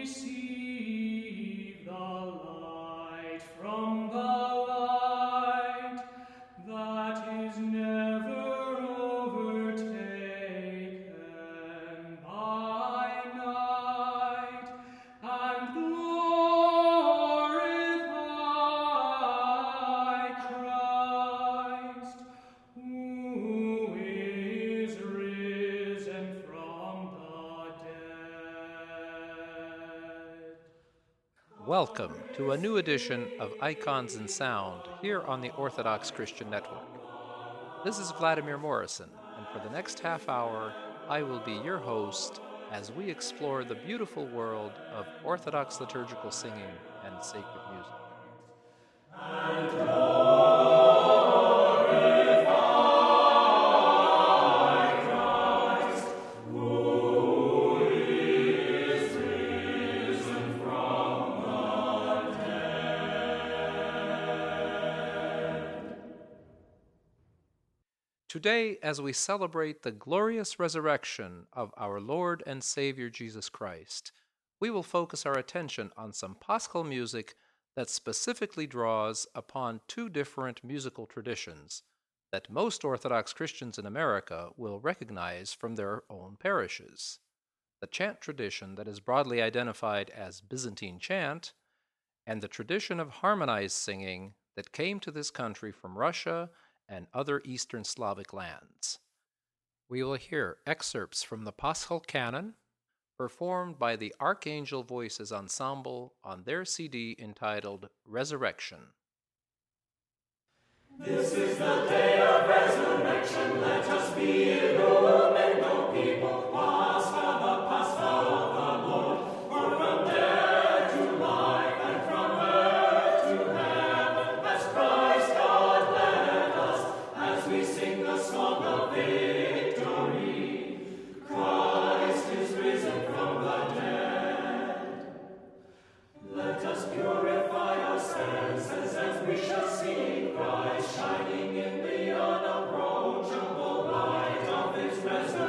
receive the light from the light that is never overtaken by night, and glorify Christ, who is risen from the dead. Welcome to a new edition of Icons and Sound here on the Orthodox Christian Network. This is Vladimir Morrison, and for the next half hour, I will be your host as we explore the beautiful world of Orthodox liturgical singing and sacred music. Today, as we celebrate the glorious resurrection of our Lord and Savior Jesus Christ, we will focus our attention on some Paschal music that specifically draws upon two different musical traditions that most Orthodox Christians in America will recognize from their own parishes: the chant tradition that is broadly identified as Byzantine chant, and the tradition of harmonized singing that came to this country from Russia and other Eastern Slavic lands. We will hear excerpts from the Paschal Canon, performed by the Archangel Voices Ensemble on their CD entitled Resurrection. This is the day of resurrection. Let us be in Rome and go people. Pascha, the Pascha of the Lord. For from death to life and from earth to heaven has Christ God led us, as we sing the song of victory. Christ is risen from the dead. Let us purify our senses as we shall see Christ shining in the unapproachable light of his resurrection.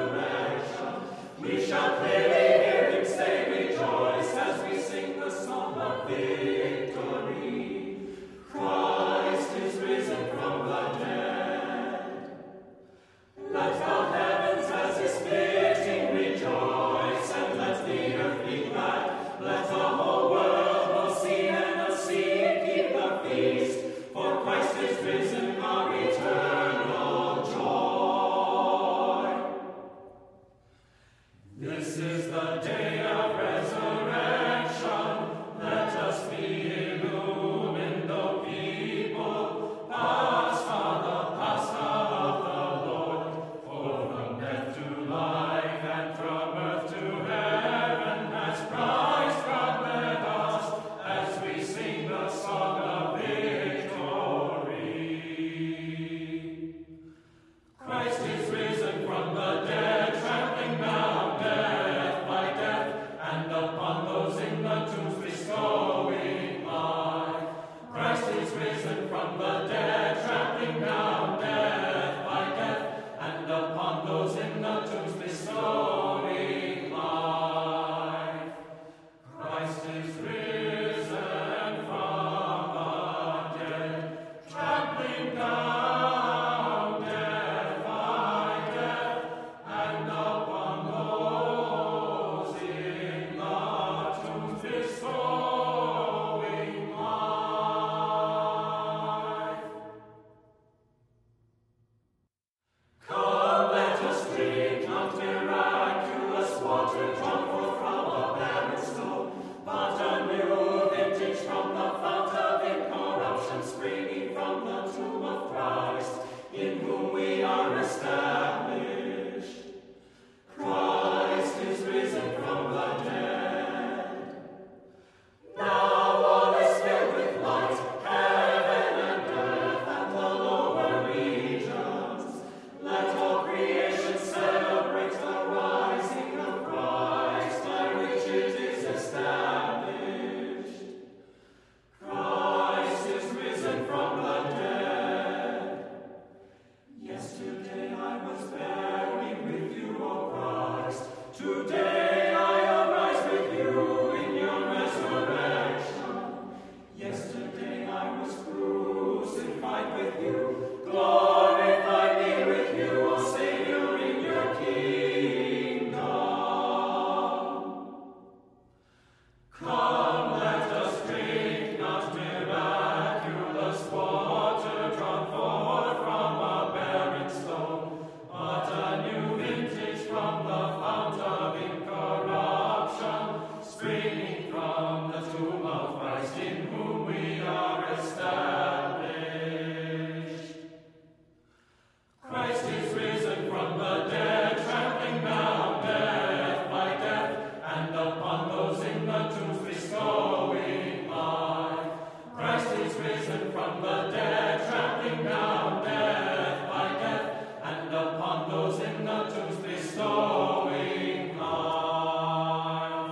springing from the tomb of Christ, in whom we are established. Christ is risen from the dead, trampling down death by death, and upon those in the tombs bestowing life. Christ is risen from the dead, trampling down death by death, and upon those in the tombs bestowing life.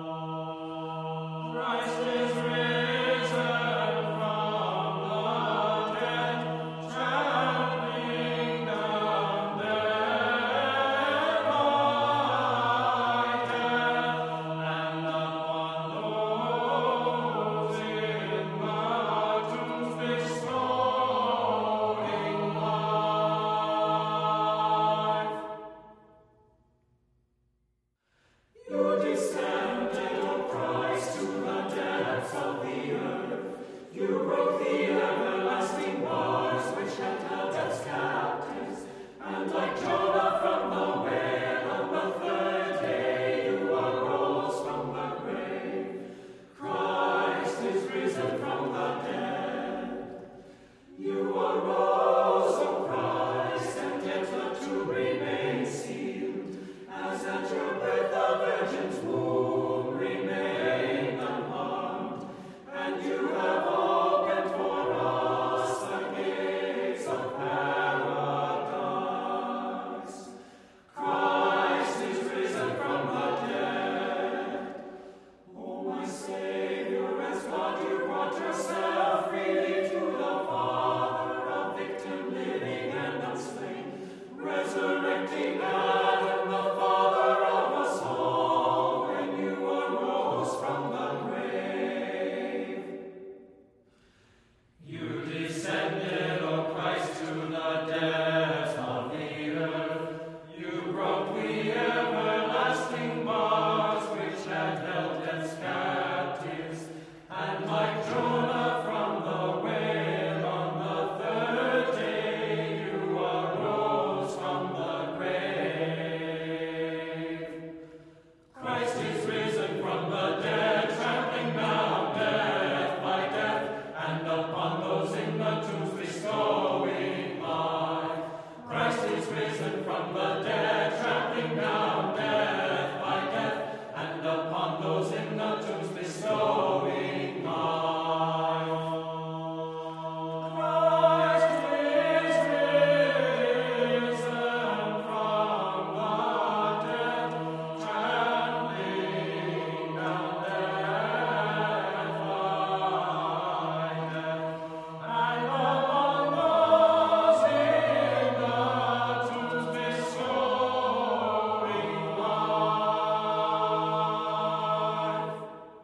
Christ is risen from the dead, trampling down death by death, and upon those in the tombs bestowing life. You descended, O Christ, to the depths of the earth. You broke the everlasting bars which had held us captives, and like Jonah from the whale, on the third day you arose from the grave. Christ is risen from the dead. You arose, O Christ, and yet the tomb remains sealed, as at your birth the Virgin's womb remained unharmed, and you have opened for us the gates of paradise. Christ is risen from the dead. O my Savior, as God you brought yourself freely to the Father, a victim living and unslain, resurrecting Adam, the father of us all, when you arose from the grave. You descended, O Christ, to the depths of the earth. You broke the everlasting bars which had held death's captives, and like Jonah from the whale, on the third day you arose from the grave. Christ is risen from the dead, trampling down death by death, and upon those in the tombs bestowing life. Christ is risen from the dead, trampling down death by death, and upon those in the tombs bestowing life. Christ is risen from the dead, trampling down death by death, and upon those in the tombs bestowing life.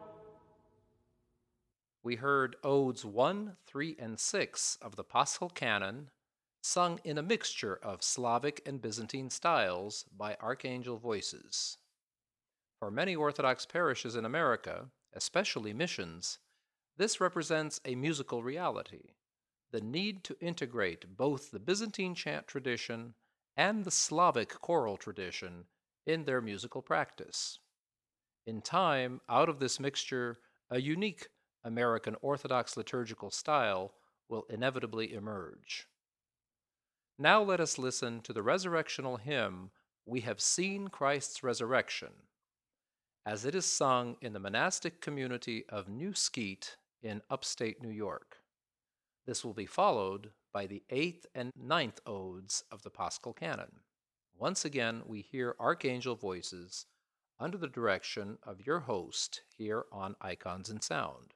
We heard Odes 1, 3, and 6 of the Paschal Canon, sung in a mixture of Slavic and Byzantine styles by archangel voices. For many Orthodox parishes in America, especially missions, this represents a musical reality, the need to integrate both the Byzantine chant tradition and the Slavic choral tradition in their musical practice. In time, out of this mixture, a unique American Orthodox liturgical style will inevitably emerge. Now let us listen to the resurrectional hymn, We Have Seen Christ's Resurrection, as it is sung in the monastic community of New Skeet in upstate New York. This will be followed by the 8th and 9th odes of the Paschal Canon. Once again, we hear archangel voices under the direction of your host here on Icons and Sound.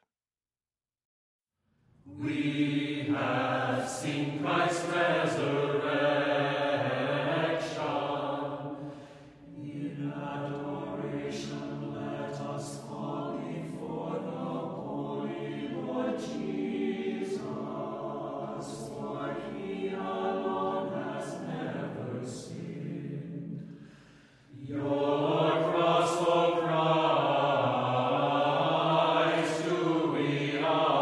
We have seen Christ's resurrection. In adoration let us fall before the Holy Lord Jesus, for He alone has never sinned. Your cross, O Christ, do we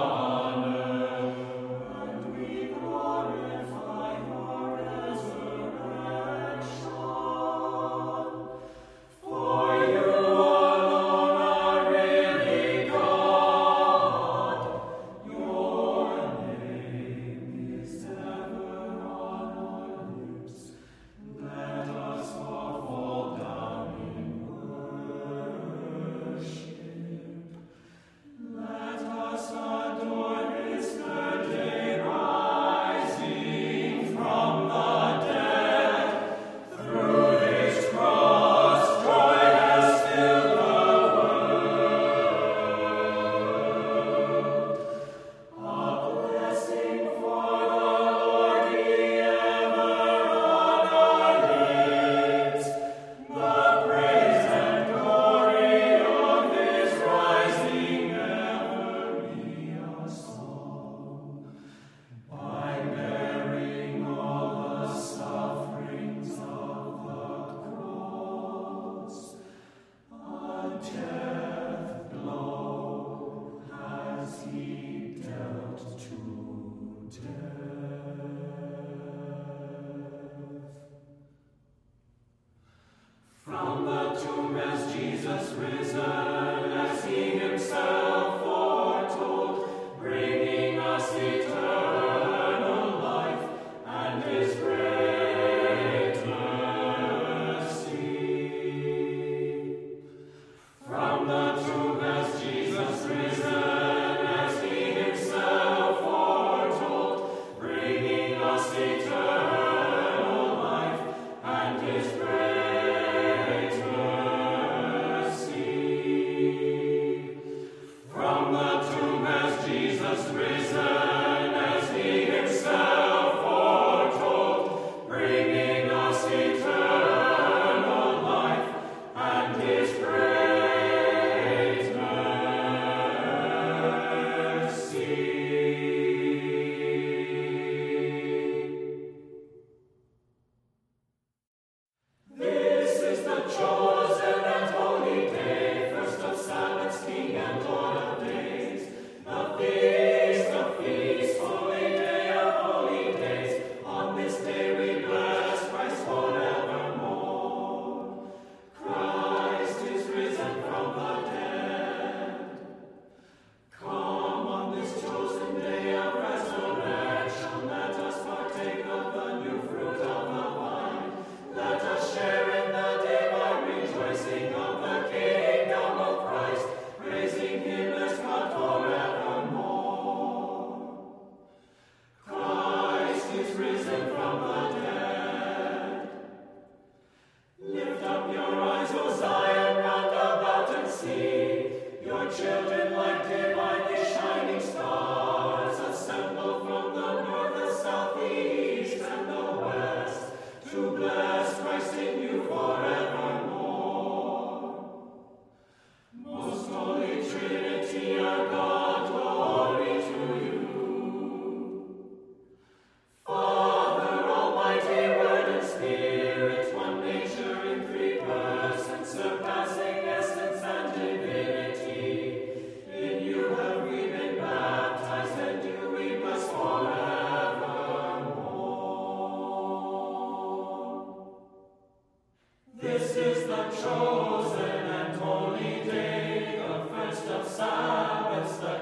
honor, and we glorify your resurrection. Trinity, our God, glory to you. Father, Almighty, Word and Spirit, one nature in three persons, surpassing essence and divinity. In you have we been baptized, and you we bless forevermore. This is the chosen and holy day, the first of Sabbaths, the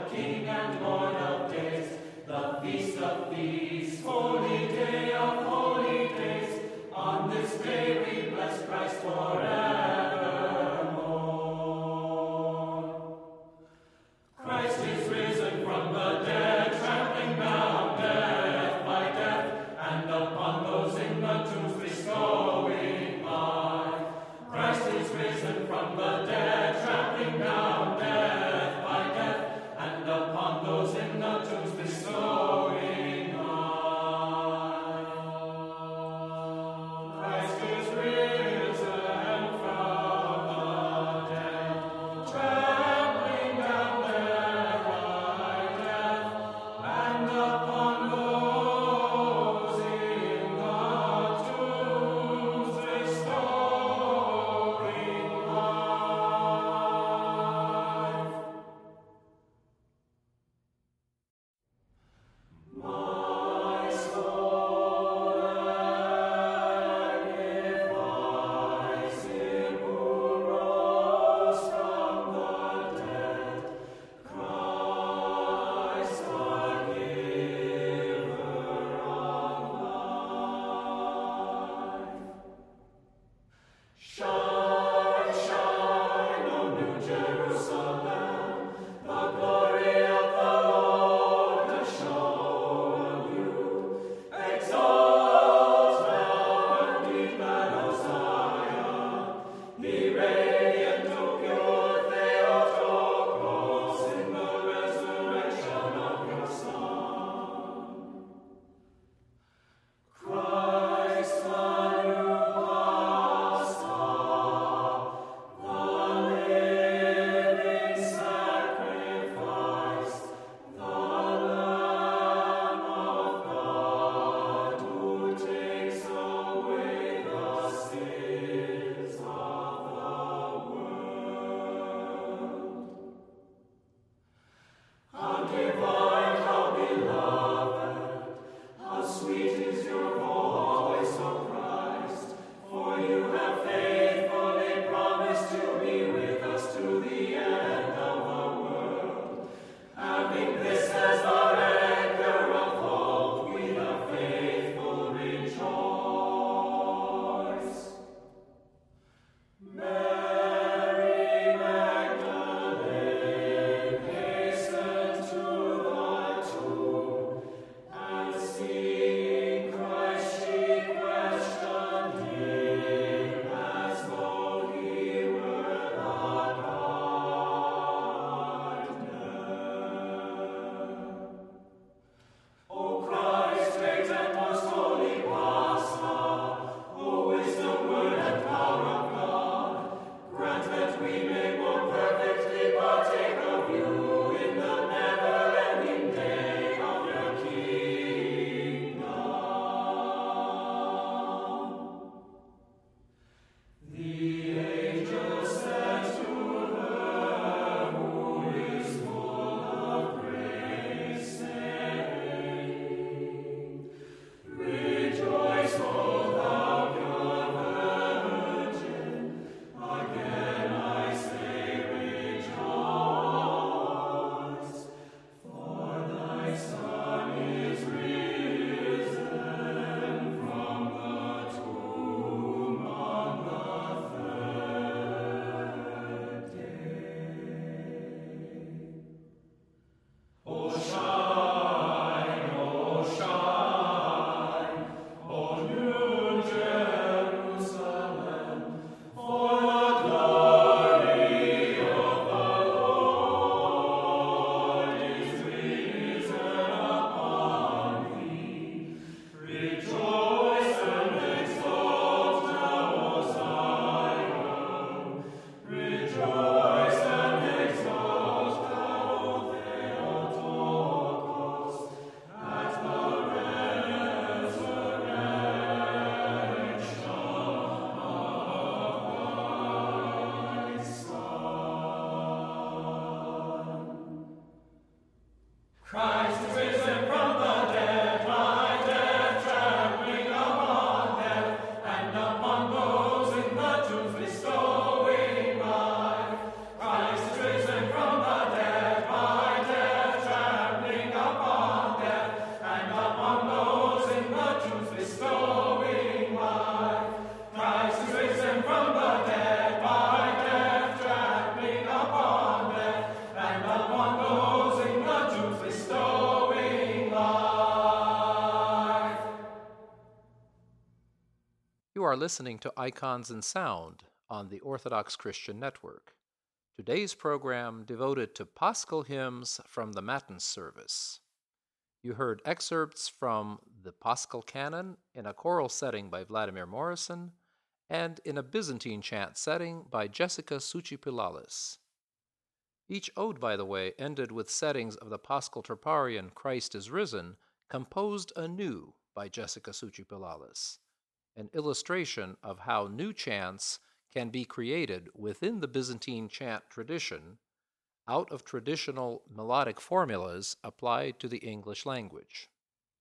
are listening to Icons and Sound on the Orthodox Christian Network. Today's program devoted to Paschal hymns from the Matins service. You heard excerpts from the Paschal Canon in a choral setting by Vladimir Morrison and in a Byzantine chant setting by Jessica Souchipilalis. Each ode, by the way, ended with settings of the Paschal Troparion Christ is Risen, composed anew by Jessica Souchipilalis, an illustration of how new chants can be created within the Byzantine chant tradition out of traditional melodic formulas applied to the English language.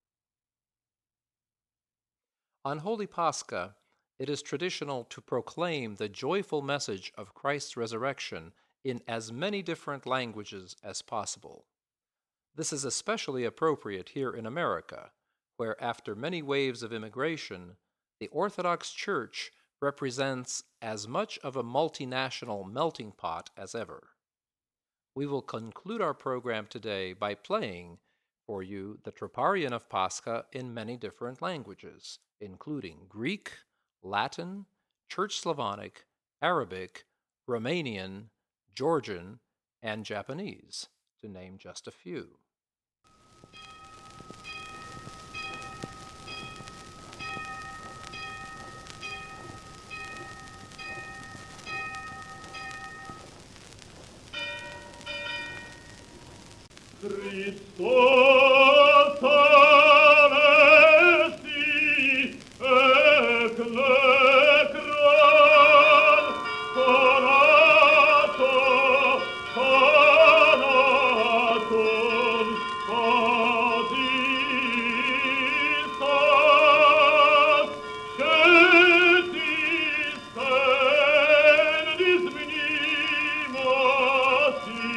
On Holy Pascha, it is traditional to proclaim the joyful message of Christ's resurrection in as many different languages as possible. This is especially appropriate here in America, where after many waves of immigration, the Orthodox Church represents as much of a multinational melting pot as ever. We will conclude our program today by playing for you the Troparion of Pascha in many different languages, including Greek, Latin, Church Slavonic, Arabic, Romanian, Georgian, and Japanese, to name just a few. Christos anesti ec necron conaton padisas cetis pendis minimati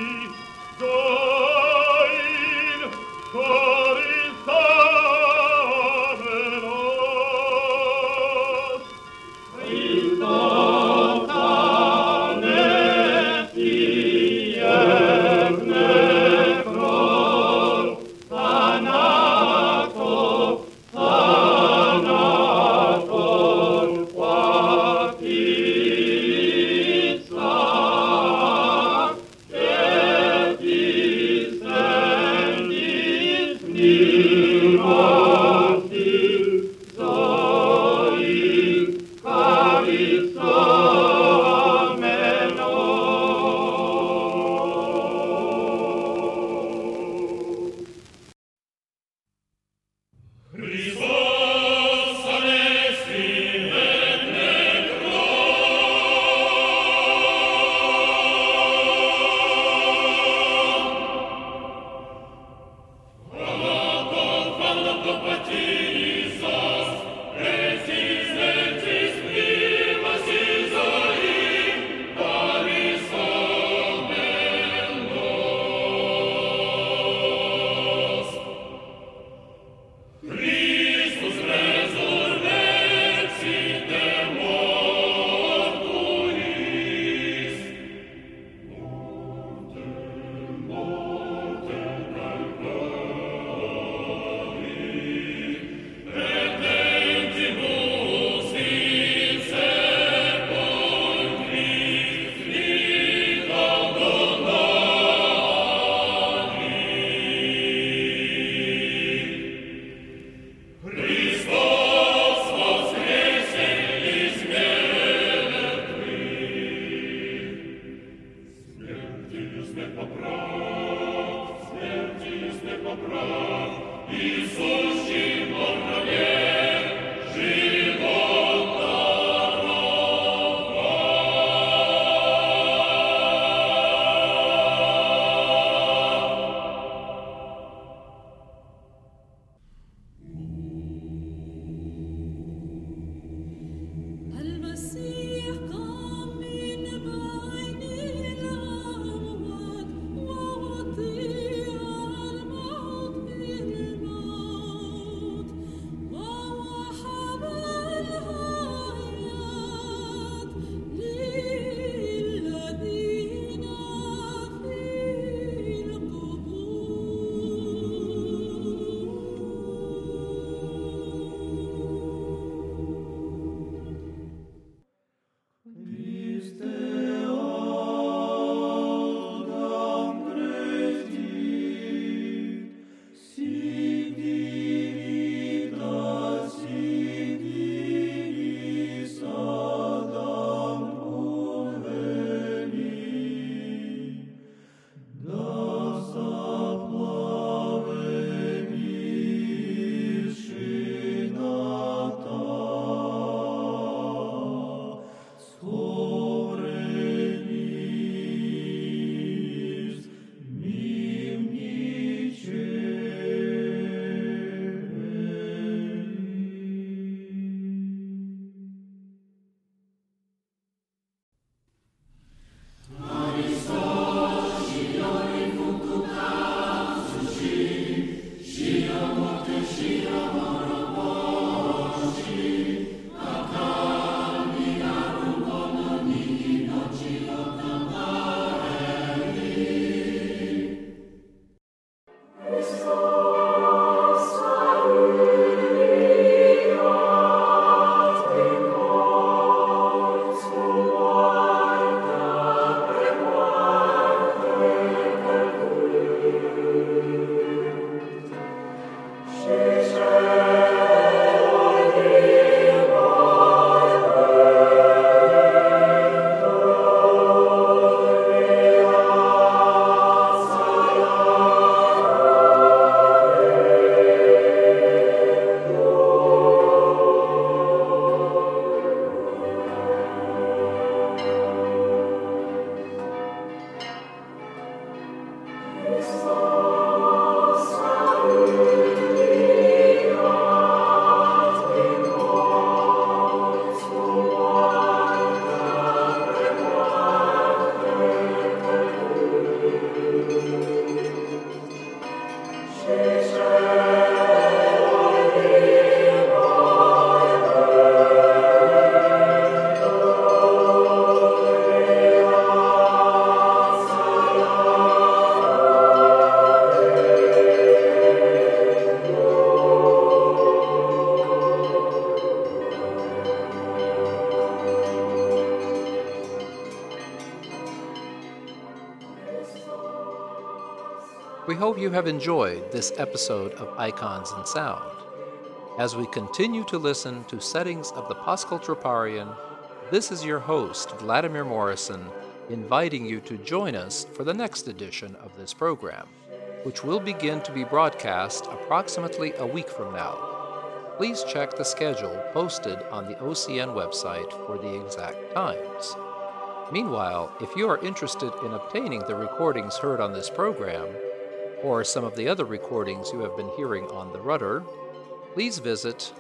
We hope you have enjoyed this episode of Icons and Sound. As we continue to listen to settings of the Paschal Troparion, this is your host, Vladimir Morrison, inviting you to join us for the next edition of this program, which will begin to be broadcast approximately a week from now. Please check the schedule posted on the OCN website for the exact times. Meanwhile, if you are interested in obtaining the recordings heard on this program, or some of the other recordings you have been hearing on the Rudder, please visit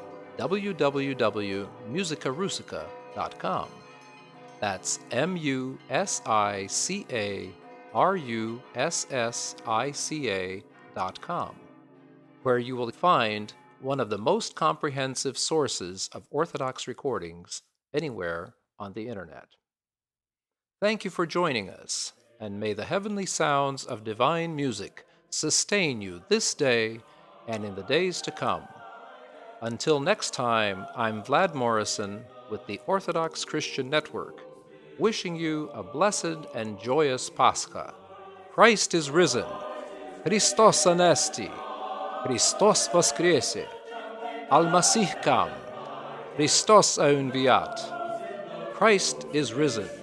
www.musicarusica.com. That's MUSICARUSSICA.com, where you will find one of the most comprehensive sources of Orthodox recordings anywhere on the Internet. Thank you for joining us, and may the heavenly sounds of divine music sustain you this day and in the days to come. Until next time, I'm Vlad Morrison with the Orthodox Christian Network, wishing you a blessed and joyous Pascha. Christ is risen. Christos anesti. Christos voskresie. Al-Masih kam. Christos aunviat. Christ is risen.